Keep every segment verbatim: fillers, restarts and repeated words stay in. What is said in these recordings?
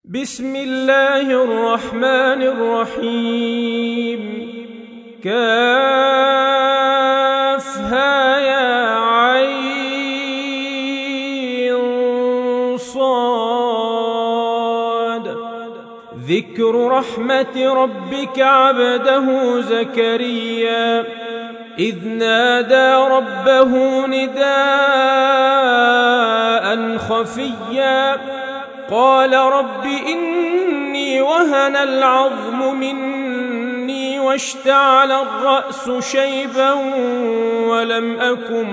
بسم الله الرحمن الرحيم. كافها يا عين صاد. ذكر رحمة ربك عبده زكريا إذ نادى ربه نداء خفيا قال رب إني وهن العظم مني واشتعل الرأس شيبا ولم أكن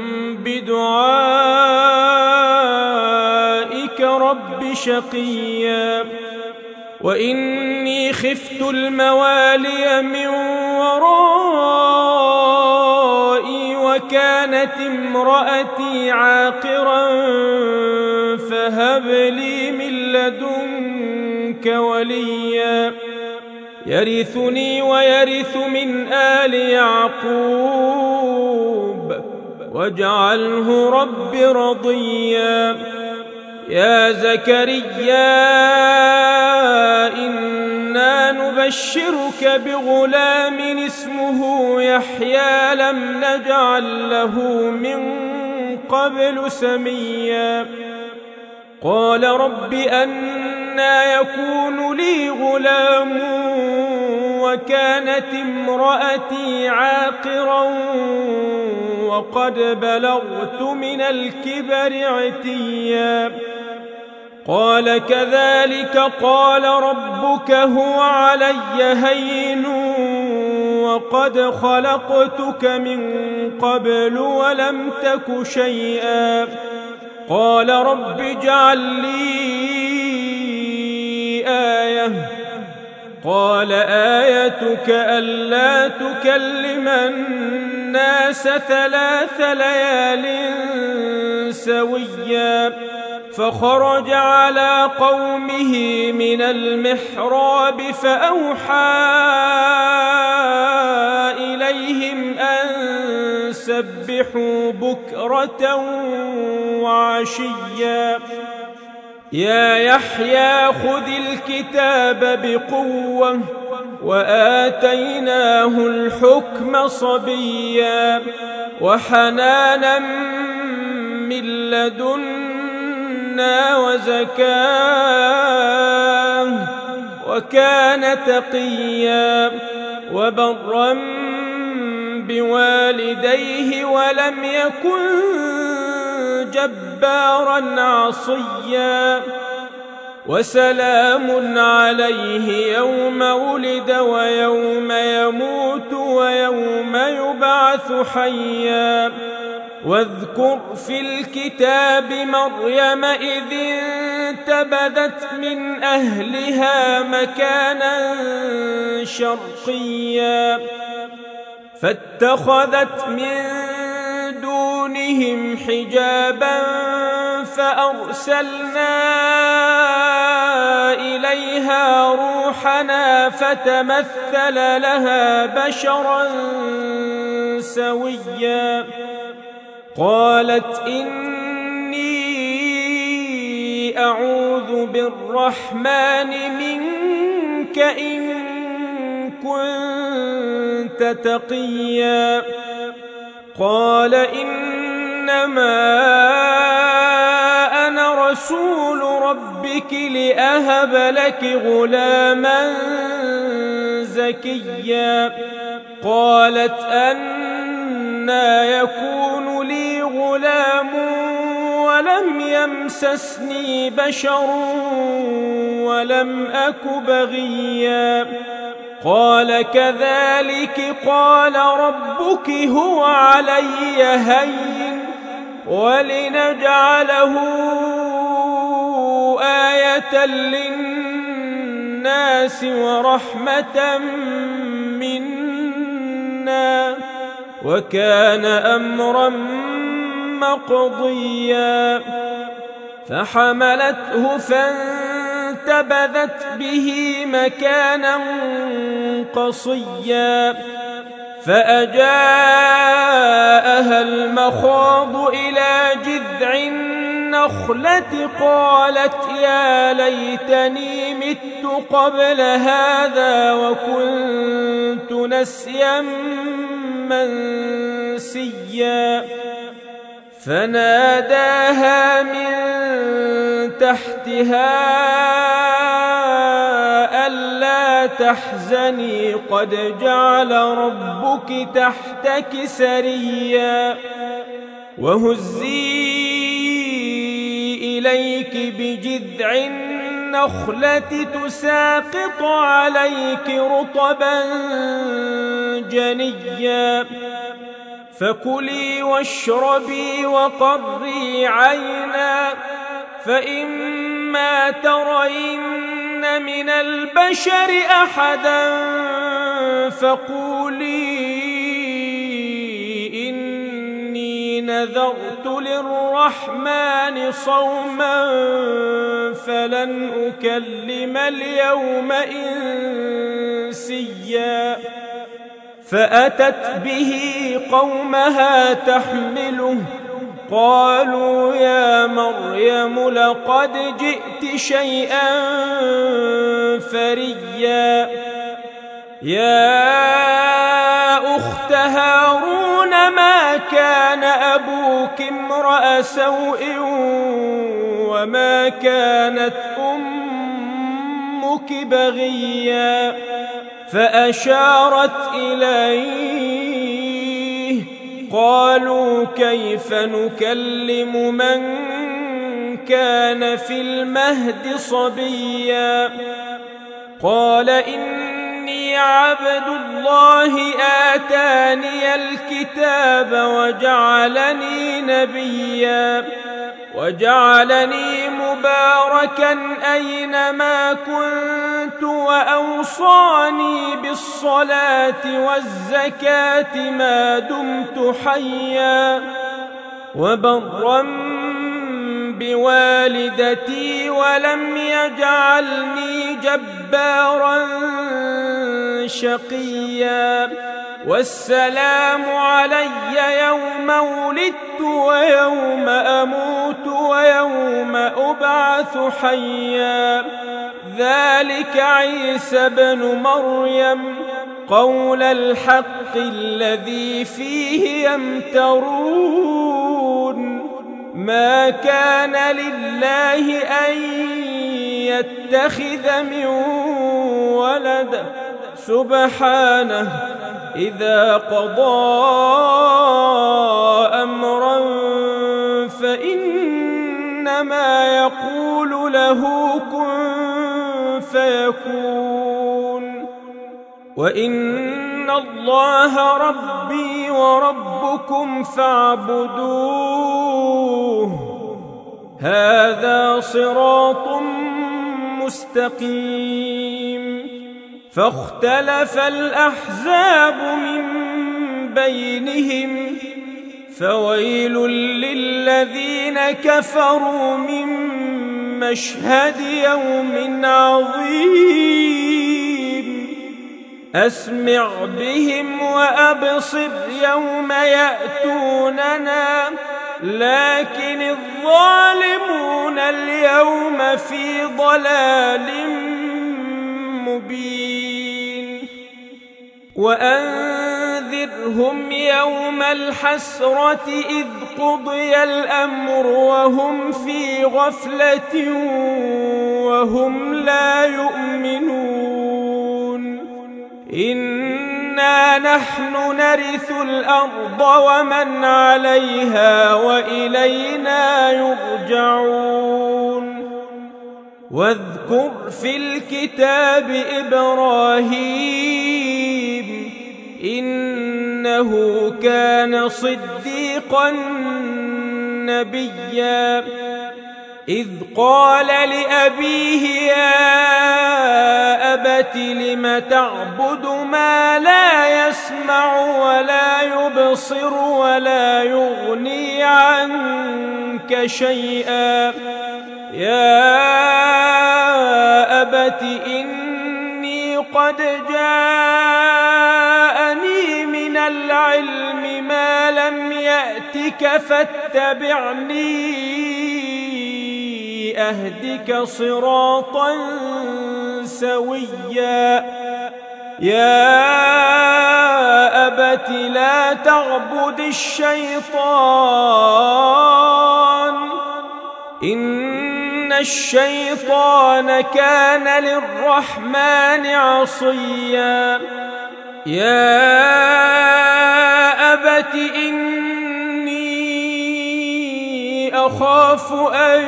بدعائك رب شقيا وإني خفت الموالي من ورائي وكانت امرأتي عاقرا فهب لي من لدنك وليا يرثني ويرث من آل يعقوب واجعله رب رضيا. يا زكريا إنا نبشرك بغلام اسمه يحيى لم نجعل له من قبل سميا. قال رب أنى يكون لي غلام وكانت امرأتي عاقرا وقد بلغت من الكبر عتيا. قال كذلك قال ربك هو علي هين وقد خلقتك من قبل ولم تك شيئا. قال رب اجعل لي آية. قال آيتك ألا تكلم الناس ثلاث ليال سويا. فخرج على قومه من المحراب فأوحى إليهم أن سبحوا بكرة وعشيا. يا يحيى خذ الكتاب بقوة وآتيناه الحكم صبيا وحنانا من لدنا وزكاة وكان تقيا وبرا بوالديه ولم يكن جبارا عصيا. وسلام عليه يوم ولد ويوم يموت ويوم يبعث حيا. واذكر في الكتاب مريم إذ انتبذت من أهلها مكانا شرقيا فاتخذت من دونهم حجابا فأرسلنا إليها روحنا فتمثل لها بشرا سويا. قالت إني أعوذ بالرحمن منك إن كنت تقيا. قال إنما أنا رسول ربك لأهب لك غلاما زكيا. قالت أنى يكون لي غلام ولم يمسسني بشر ولم أك بغيا. قال كذلك قال ربك هو علي هين ولنجعله آية للناس ورحمة منا وكان أمرا مقضيا. فحملته فانتبذت به مكانا قصيا فأجاءها المخاض إلى جذع النخلة قالت يا ليتني مت قبل هذا وكنت نسيا منسيا فناداها من تحتها ألا تحزني قد جعل ربك تحتك سريا وهزي إليك بجذع النخلة تساقط عليك رطبا جنيا فكلي واشربي وقري عينا فإما ترين من البشر أحدا فقولي إني نذرت للرحمن صوما فلن أكلم اليوم إنسيا فأتت به قومها تحمله قالوا يا مريم لقد جئت شيئا فريا يا أخت هارون ما كان أبوك امرأ سوء وما كانت أمك بغيا فأشارت إليه قالوا كيف نكلم من كان في المهد صبيا قال إني عبد الله آتاني الكتاب وجعلني نبيا وجعلني مباركا أينما كنت وأوصاني بالصلاة والزكاة ما دمت حيا وبرا بوالدتي ولم يجعلني جبارا شقيا والسلام علي يوم ولدت ويوم أموت ويوم أبعث حيا ذلك عيسى بن مريم قول الحق الذي فيه يمترون ما كان لله أن يتخذ من ولد سبحانه إذا قضى أمرا فإنما يقول له كن فيكون وإن الله ربي وربكم فاعبدوه هذا صراط مستقيم فاختلف الأحزاب من بينهم فويل للذين كفروا من مشهد يوم عظيم أسمع بهم وأبصر يوم يأتوننا لكن الظالمون اليوم في ضلال مبين وأنذرهم يوم الحسرة إذ قضي الأمر وهم في غفلة وهم لا يؤمنون إنا نحن نرث الأرض ومن عليها وإلينا يرجعون واذكر في الكتاب إبراهيم إنه كان صديقا نبيا إذ قال لأبيه يا أبت لم تعبد ما لا يسمع ولا يبصر ولا يغني عنك شيئا يا أبت إني قد جاءني من العلم ما لم يأتك فاتبعني أهدك صراطا سويا يا أبت لا تعبد الشيطان إن الشيطان كان للرحمن عصيا يا أبت إني أخاف أن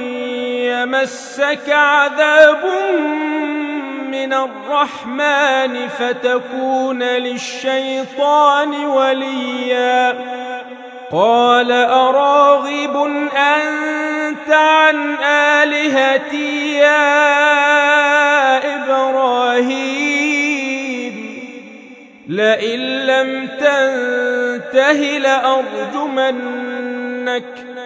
يمسك عذاب من الرحمن فتكون للشيطان وليا قال أراغب أنت عن آلهتي يا إبراهيم لئن لم تنته لأرجمنك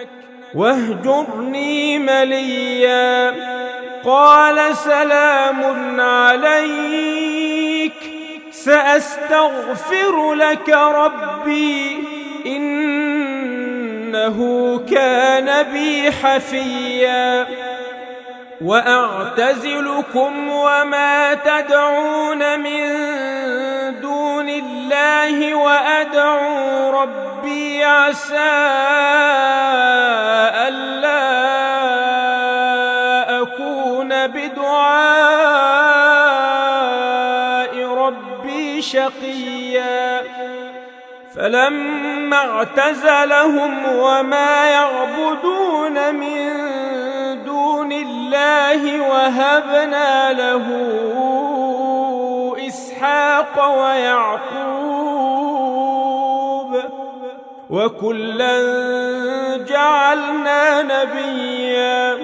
واهجرني مليا قال سلام عليك سأستغفر لك ربي إنه كان بي حفيا وأعتزلكم وما تدعون من دون الله وأدعو ربي عسى ألا أكون بدعاء ربي شقيا فلما اعتزلهم وما يعبدون من دون الله وهبنا له إسحاق ويعقوب وكلا جعلنا نبيا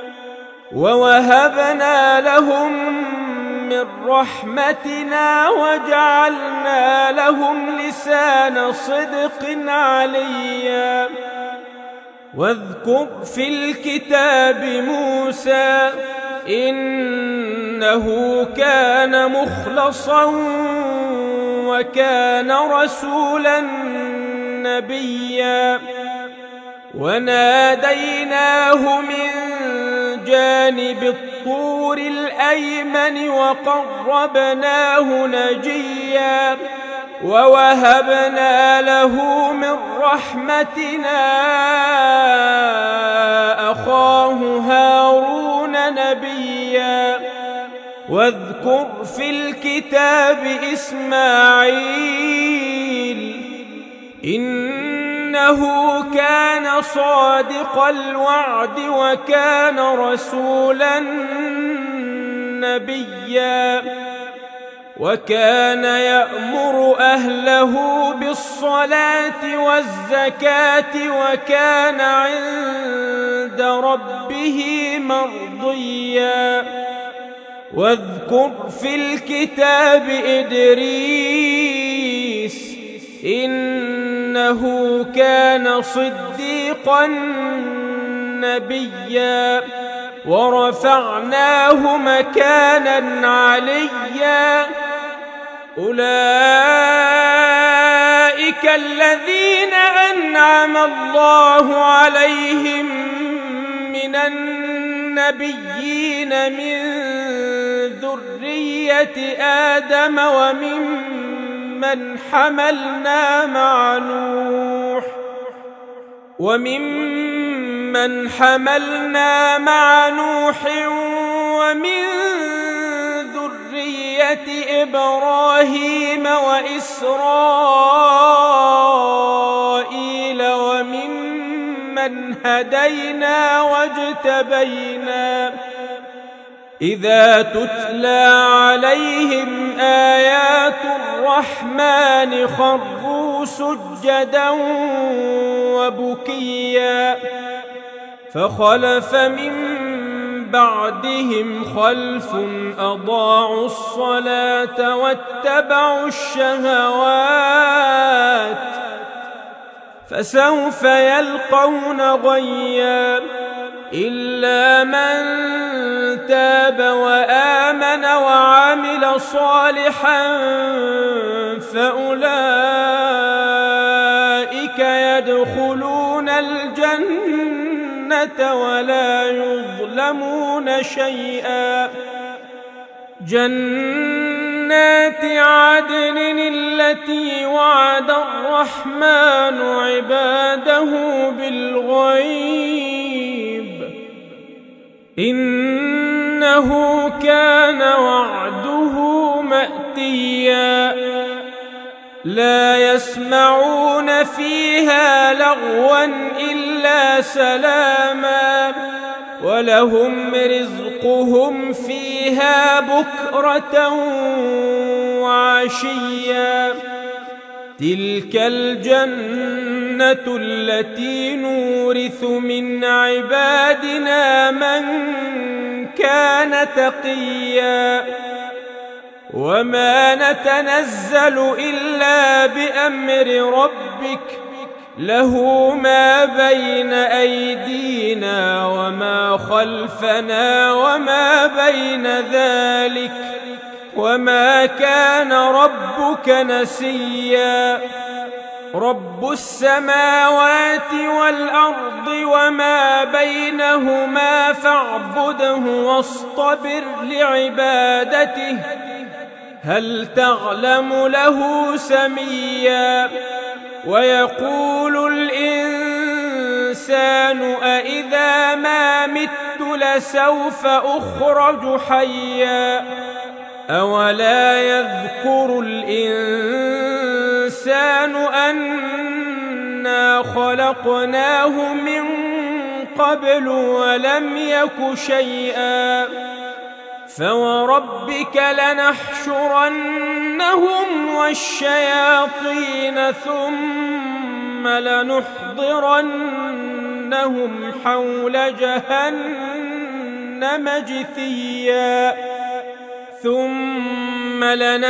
ووهبنا لهم من رحمتنا وجعلنا لهم لسان صدق عليا واذكر في الكتاب موسى إنه كان مخلصا وكان رسولا نبيا وناديناه من جانب الطور الأيمن وقربناه نجيا ووهبنا له من رحمتنا أخاه هارون نبيا واذكر في الكتاب إسماعيل إنه كان صادق الوعد وكان رسولا نبيا وكان يأمر أهله بالصلاة والزكاة وكان عند ربه مرضيا واذكر في الكتاب إدريس إنه كان صديقا نبيا ورفعناه مكانا عليا أولئك الذين أنعم الله عليهم من النبيين من ذرية آدم وممن حملنا مع نوح وممن حملنا مع نوح ومن ذرية إبراهيم وإسرائيل وممن هدينا واجتبينا إذا تتلى عليهم آيات الرحمن خروا سجدا وبكيا فخلف من بعدهم خلف أضاعوا الصلاة واتبعوا الشهوات فسوف يلقون غيا إلا من تاب وآمن وعمل صالحا فأولئك يدخلون الجنة ولا يظلمون يظلمون شيئا. جنات عدن التي وعد الرحمن عباده بالغيب إنه كان وعده مأتيا. لا يسمعون فيها لغوا إلا سلاما ولهم رزقهم فيها بكرة وعشيا. تلك الجنة التي نورث من عبادنا من كان تقيا. وما نتنزل إلا بأمر ربك له ما بين أيدينا وما خلفنا وما بين ذلك وما كان ربك نسيا. رب السماوات والأرض وما بينهما فاعبده واصطبر لعبادته هل تعلم له سميا. ويقول الإنسان أإذا ما مت لسوف أخرج حيا. أولا يذكر الإنسان أنا خلقناه من قبل ولم يك شيئا. فوربك لنحشرنهم والشياطين ثم لنحضرنهم حول جهنم جثيا. ثم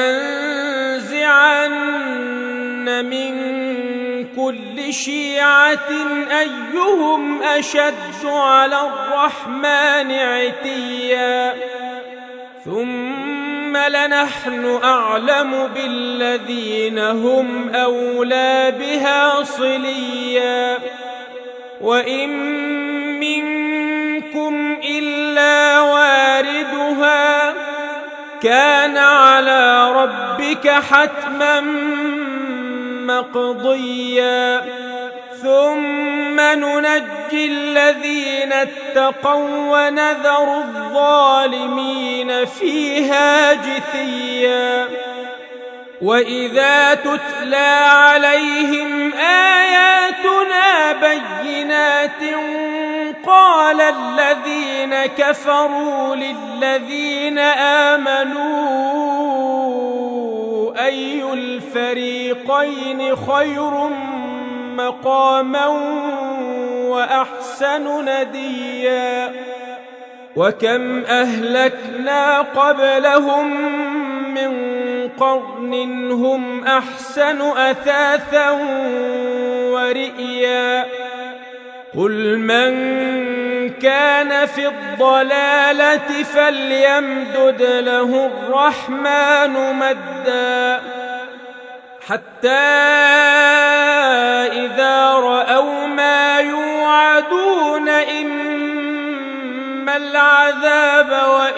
لننزعن من كل شيعة أيهم أشد على الرحمن عتيا. ثم لنحن أعلم بالذين هم أولى بها صليا. وإن منكم إلا واردها كان على ربك حتما مقضيا. ثم ننجي الذين اتقوا ونذر الظالمين فيها جثيا. وإذا تتلى عليهم آياتنا بينات قال الذين كفروا للذين آمنوا أي الفريقين خير مقاما وأحسن نديا. وكم أهلكنا قبلهم من قرن هم أحسن أثاثا ورئيا. قل من كان في الضلالة فليمدد له الرحمن مدا حتى إذا رأوا ما يوعدون إما العذاب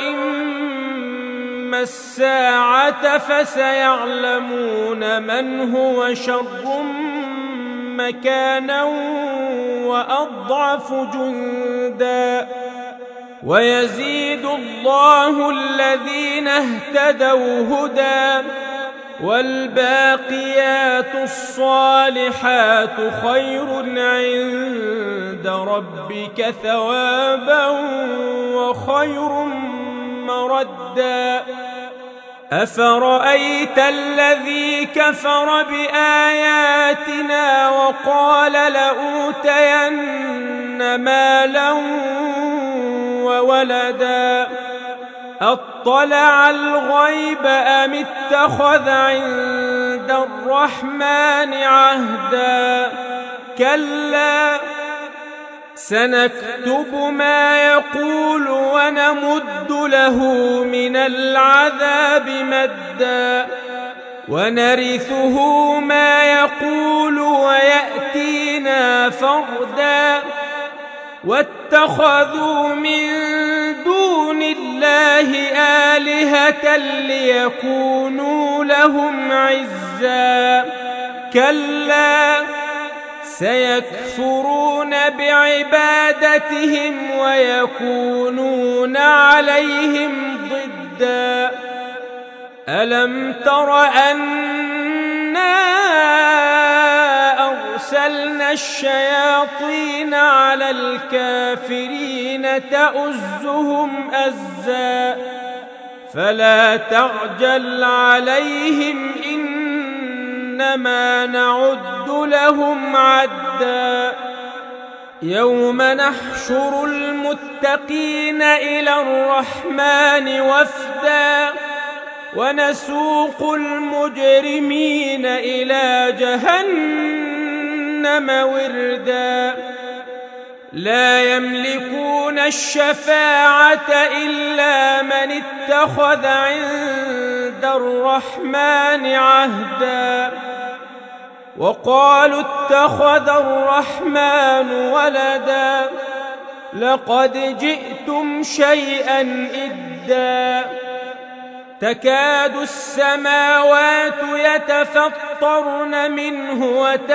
وإما الساعة فسيعلمون من هو شر مكانا وأضعف جندا. ويزيد الله الذين اهتدوا هدى والباقيات الصالحات خير عند ربك ثوابا وخير مردا. أفرأيت الذي كفر بآياتنا وقال لأوتين مالا وولدا أطلع الغيب أم اتخذ عند الرحمن عهدا. كلا سنكتب ما يقول ونمد له من العذاب مدا ونرثه ما يقول ويأتينا فردا. واتخذوا من الله آلهة ليكونوا لهم عزا كلا سيكفرون بعبادتهم ويكونون عليهم ضدا ألم تر أنا أرسلنا الشياطين على الكافرين تؤزهم أزا فلا تعجل عليهم إنما نعد لهم عدا يوم نحشر المتقين إلى الرحمن وفدا ونسوق المجرمين إلى جهنم وردا لا يملكون الشفاعة إلا من اتخذ عند الرحمن عهدا وقالوا اتخذ الرحمن ولدا لقد جئتم شيئا إدا تكاد السماوات يتفطرن منه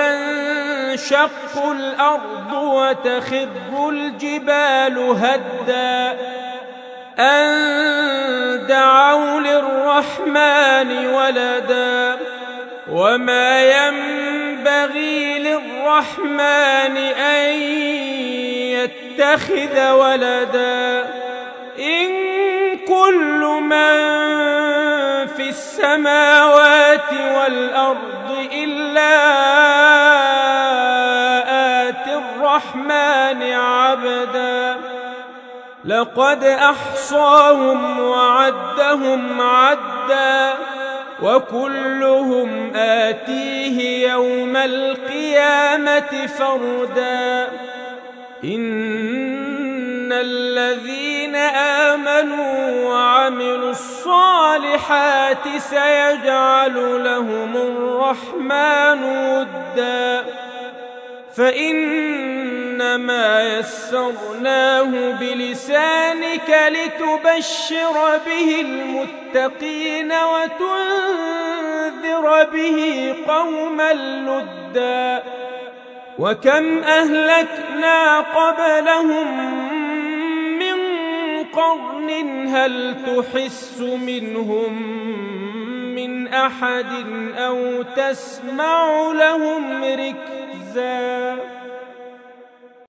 وتنشق الأرض وتخر الجبال هدا أن دعوا للرحمن ولدا وما ينبغي للرحمن أن يتخذ ولدا إن كل من في السماوات والأرض إلا آتي الرحمن عبدا لقد أحصاهم وعدهم عدا وكلهم آتيه يوم القيامة فردا إن الذين آمنوا وعملوا الصالحات سيجعل لهم الرحمن ودا فإنما يسرناه بلسانك لتبشر به المتقين وتنذر به قوما لدا وكم أهلكنا قبلهم من قرن هل تحس منهم من أحد أو تسمع لهم ركزا